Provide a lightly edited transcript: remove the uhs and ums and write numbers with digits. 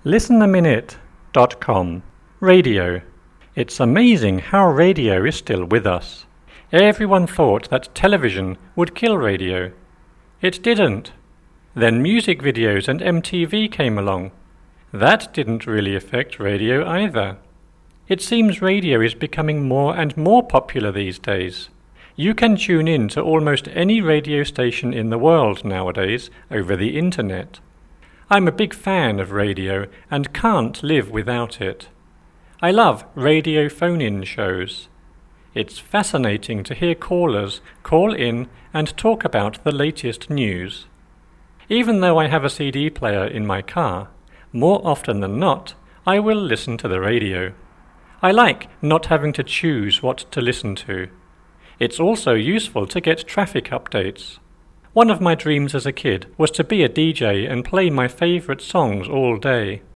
ListenAminute.com. Radio. It's amazing how radio is still with us. Everyone thought that television would kill radio. It didn't. Then music videos and MTV came along. That didn't really affect radio either. It seems radio is becoming more and more popular these days. You can tune in to almost any radio station in the world nowadays over the internet. I'm a big fan of radio and can't live without it. I love radio phone-in shows. It's fascinating to hear callers call in and talk about the latest news. Even though I have a CD player in my car, more often than not, I will listen to the radio. I like not having to choose what to listen to. It's also useful to get traffic updates. One of my dreams as a kid was to be a DJ and play my favourite songs all day.